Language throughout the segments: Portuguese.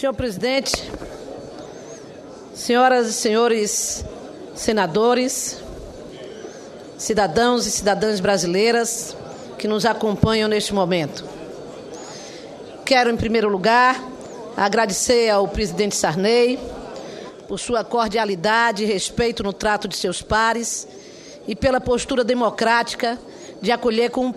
Senhor presidente, senhoras e senhores senadores, cidadãos e cidadãs brasileiras que nos acompanham neste momento. Quero, em primeiro lugar, agradecer ao presidente Sarney por sua cordialidade e respeito no trato de seus pares e pela postura democrática de acolher com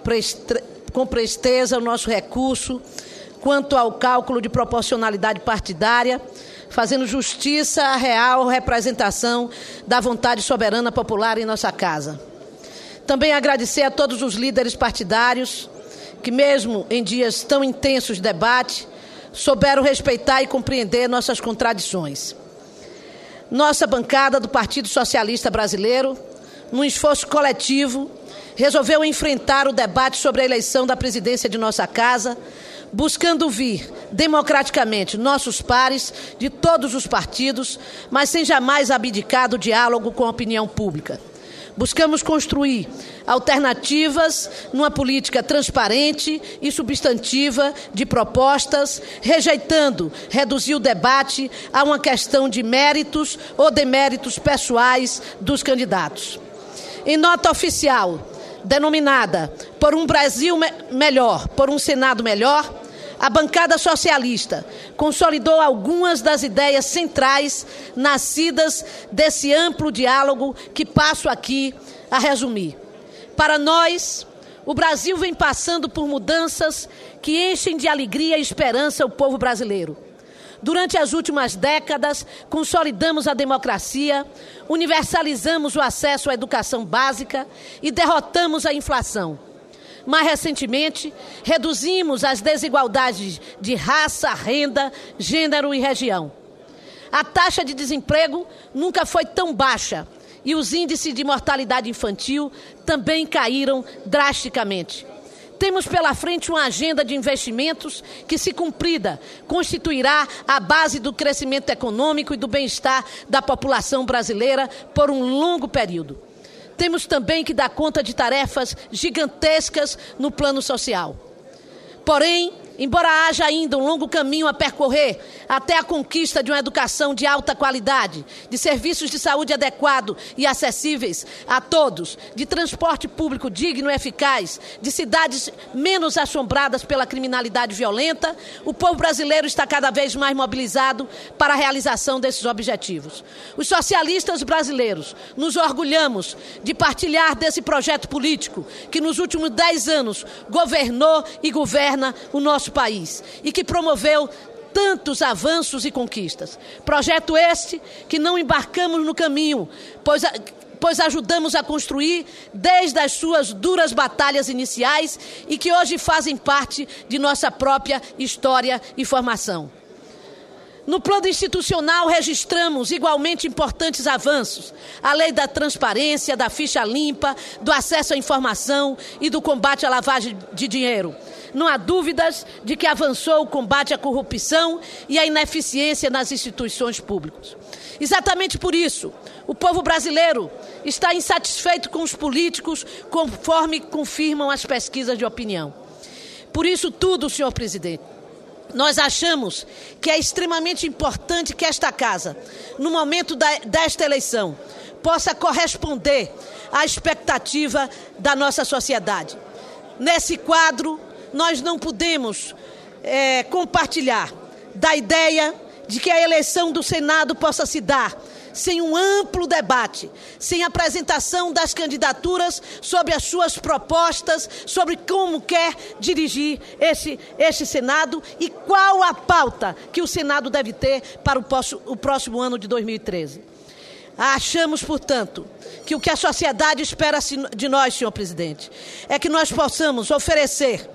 presteza o nosso recurso quanto ao cálculo de proporcionalidade partidária, fazendo justiça à real representação da vontade soberana popular em nossa casa. Também agradecer a todos os líderes partidários que, mesmo em dias tão intensos de debate, souberam respeitar e compreender nossas contradições. Nossa bancada do Partido Socialista Brasileiro, num esforço coletivo, resolveu enfrentar o debate sobre a eleição da presidência de nossa casa, buscando ouvir democraticamente nossos pares de todos os partidos, mas sem jamais abdicar do diálogo com a opinião pública. Buscamos construir alternativas numa política transparente e substantiva de propostas, rejeitando reduzir o debate a uma questão de méritos ou deméritos pessoais dos candidatos. Em nota oficial, denominada Por um Brasil Melhor, por um Senado Melhor, a bancada socialista consolidou algumas das ideias centrais nascidas desse amplo diálogo que passo aqui a resumir. Para nós, o Brasil vem passando por mudanças que enchem de alegria e esperança o povo brasileiro. Durante as últimas décadas, consolidamos a democracia, universalizamos o acesso à educação básica e derrotamos a inflação. Mais recentemente, reduzimos as desigualdades de raça, renda, gênero e região. A taxa de desemprego nunca foi tão baixa e os índices de mortalidade infantil também caíram drasticamente. Temos pela frente uma agenda de investimentos que, se cumprida, constituirá a base do crescimento econômico e do bem-estar da população brasileira por um longo período. Temos também que dar conta de tarefas gigantescas no plano social. Porém, embora haja ainda um longo caminho a percorrer até a conquista de uma educação de alta qualidade, de serviços de saúde adequados e acessíveis a todos, de transporte público digno e eficaz, de cidades menos assombradas pela criminalidade violenta, o povo brasileiro está cada vez mais mobilizado para a realização desses objetivos. Os socialistas brasileiros nos orgulhamos de partilhar desse projeto político que nos últimos 10 anos governou e governa o nosso país e que promoveu tantos avanços e conquistas. Projeto este que não embarcamos no caminho, pois ajudamos a construir desde as suas duras batalhas iniciais e que hoje fazem parte de nossa própria história e formação. No plano institucional, registramos igualmente importantes avanços. A lei da transparência, da ficha limpa, do acesso à informação e do combate à lavagem de dinheiro. Não há dúvidas de que avançou o combate à corrupção e à ineficiência nas instituições públicas. Exatamente por isso, o povo brasileiro está insatisfeito com os políticos, conforme confirmam as pesquisas de opinião. Por isso tudo, senhor presidente, nós achamos que é extremamente importante que esta casa, no momento desta eleição, possa corresponder à expectativa da nossa sociedade. Nesse quadro, nós não podemos compartilhar da ideia de que a eleição do Senado possa se dar sem um amplo debate, sem apresentação das candidaturas sobre as suas propostas, sobre como quer dirigir esse Senado e qual a pauta que o Senado deve ter para o próximo ano de 2013. Achamos, portanto, que o que a sociedade espera de nós, senhor presidente, é que nós possamos oferecer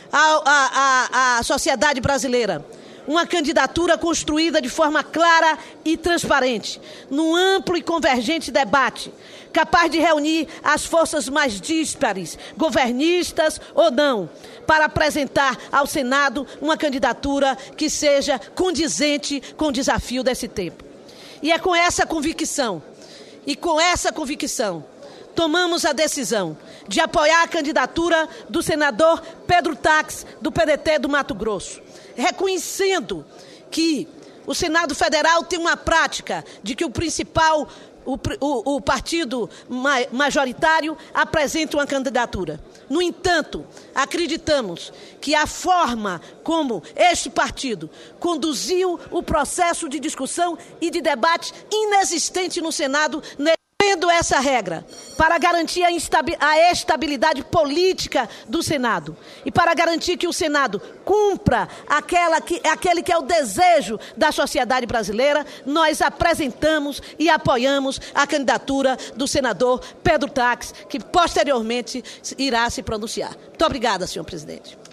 à sociedade brasileira uma candidatura construída de forma clara e transparente, num amplo e convergente debate, capaz de reunir as forças mais díspares, governistas ou não, para apresentar ao Senado uma candidatura que seja condizente com o desafio desse tempo. E é com essa convicção, tomamos a decisão de apoiar a candidatura do senador Pedro Táxi, do PDT do Mato Grosso, reconhecendo que o Senado Federal tem uma prática de que o principal, o partido majoritário apresenta uma candidatura. No entanto, acreditamos que a forma como este partido conduziu o processo de discussão e de debate inexistente no Senado, tendo essa regra, para garantir a estabilidade política do Senado e para garantir que o Senado cumpra aquele que é o desejo da sociedade brasileira, nós apresentamos e apoiamos a candidatura do senador Pedro Taques, que posteriormente irá se pronunciar. Muito obrigada, senhor presidente.